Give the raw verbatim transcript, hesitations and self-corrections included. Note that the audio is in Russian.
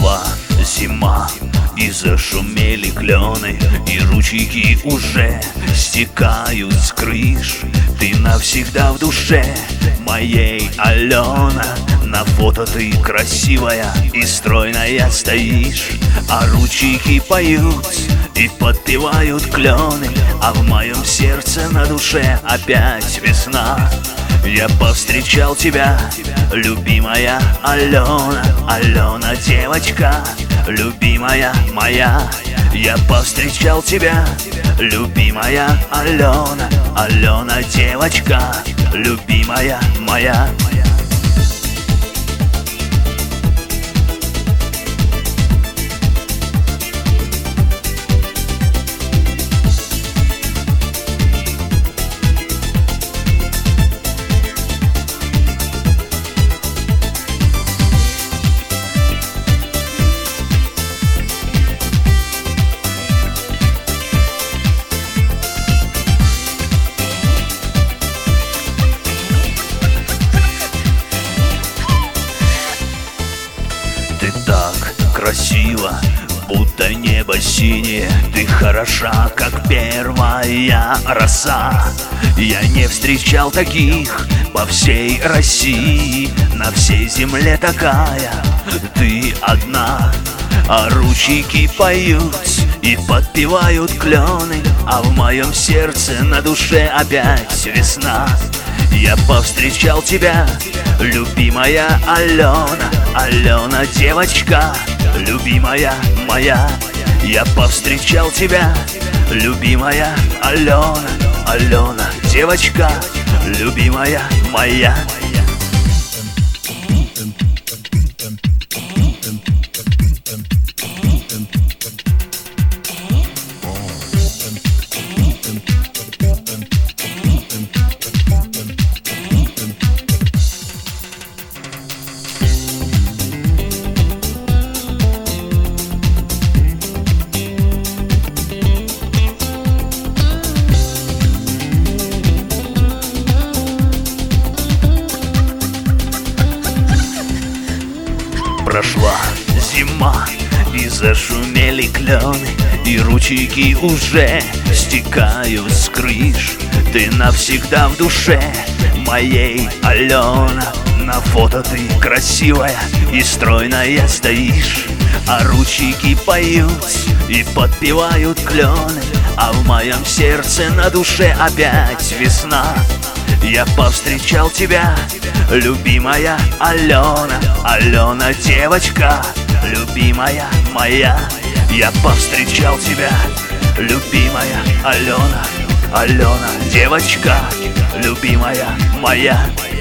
Прошла зима, и зашумели клены, и ручейки уже стекают с крыш. Ты навсегда в душе моей, Алена. На фото ты красивая и стройная стоишь, а ручейки поют и подпевают клены, а в моем сердце на душе опять весна. Я повстречал тебя, любимая Алена, Алена, девочка, любимая моя. Я повстречал тебя, любимая Алена, Алена, девочка, любимая моя. Ты так красива, будто небо синее. Ты хороша, как первая роса. Я не встречал таких по всей России. На всей земле такая ты одна. А ручейки поют и подпевают клены, а в моем сердце на душе опять весна. Я повстречал тебя, любимая Алена, Алена, девочка, любимая моя. Я повстречал тебя, любимая Алена, Алена, девочка, любимая моя. Прошла зима, и зашумели клены, и ручейки уже стекают с крыш. Ты навсегда в душе моей, Алена. На фото ты красивая и стройная стоишь, а ручейки поют и подпевают клены, а в моем сердце на душе опять весна. Я повстречал тебя, любимая Алена, Алена, девочка, любимая моя. Я повстречал тебя, любимая Алена, Алена, девочка, любимая моя.